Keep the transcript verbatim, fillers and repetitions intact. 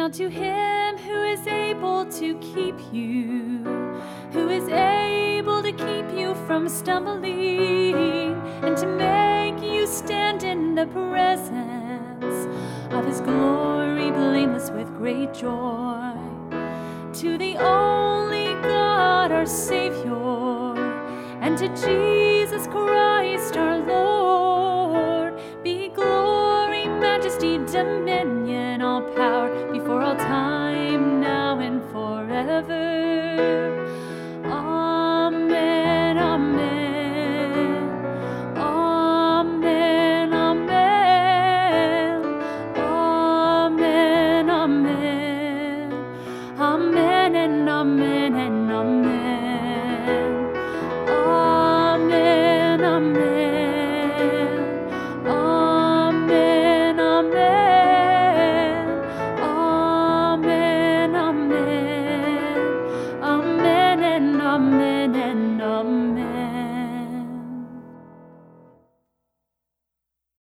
Now to him who is able to keep you, who is able to keep you from stumbling, and to make you stand in the presence of his glory blameless with great joy. To the only God our Savior, and to Jesus Christ our Lord, be glory, majesty, dominion, all power, before all time, now and forever. Amen, amen. Amen, amen. Amen, amen. Amen and amen and amen. Amen, amen. Amen, amen. Amen, amen. Amen and amen and amen.